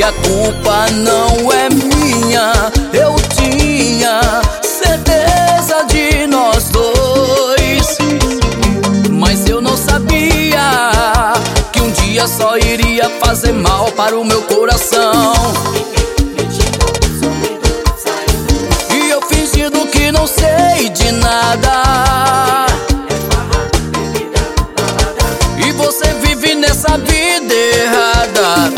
a culpa não é minha. Eu tinha certeza de nós dois, mas eu não sabia que um dia só iria fazer mal para o meu coração. E eu fingindo que não sei de nada, e você vive nessa vida errada,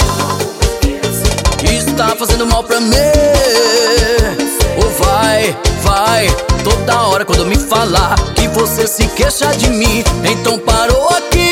está fazendo mal pra mim. Ou vai, toda hora quando me falar que você se queixa de mim, então parou aqui.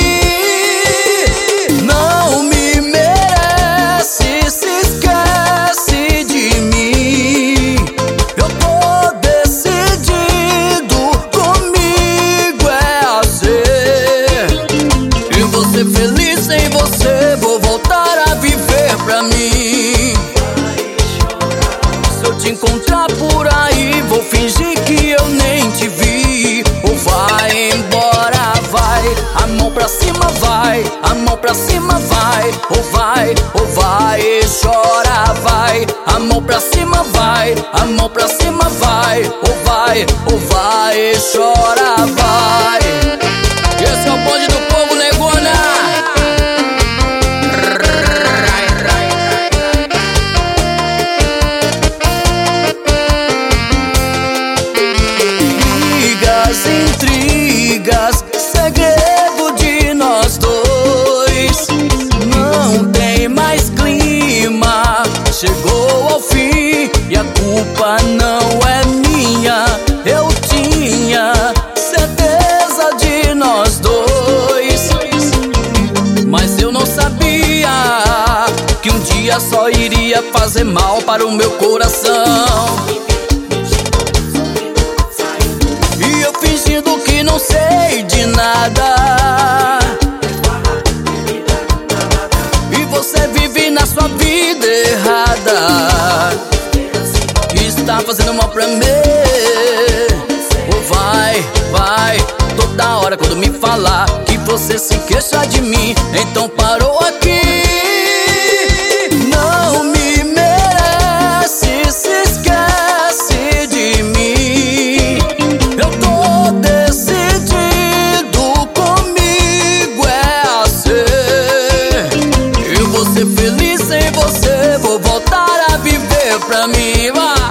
Não me merece, se esquece de mim. Eu tô decidido, comigo é assim. E você feliz sem você, vou voltar a viver pra mim. Se eu te encontrar por aí, vou fingir que eu nem te vi. Ou vai embora, vai, a mão pra cima vai, a mão pra cima vai. Ou vai, e chora, vai, a mão pra cima vai, a mão pra cima vai. Ou vai, e chora, vai. Esse é o bonde do povo, negona. Intrigas, segredo de nós dois. Não tem mais clima, chegou ao fim e a culpa não é minha. Eu tinha certeza de nós dois, mas eu não sabia que um dia só iria fazer mal para o meu coração. Fingindo que não sei de nada, e você vive na sua vida errada, está fazendo mal pra mim. Ou vai, toda hora quando me falar que você se queixa de mim, então parou aqui. Não me merece, se esquece de mim. Eu tô decidido, comigo é assim. E você feliz sem você, vou voltar a viver pra mim.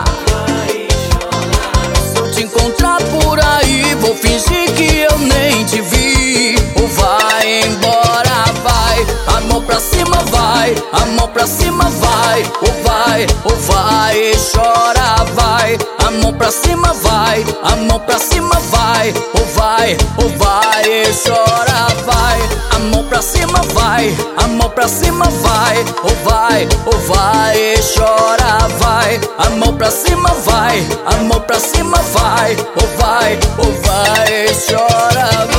Se eu te encontrar por aí, vou fingir que eu nem te vi. Ou vai embora, vai, a mão pra cima vai, a mão pra cima vai. Ou vai, e chora, vai, a mão pra cima vai, a mão pra cima vai. Ou vai, e chora, vai, a mão pra cima vai, a mão pra cima vai. Ou vai, e chora, vai, a mão pra cima vai, a mão pra cima vai. Ou vai, e chora, vai.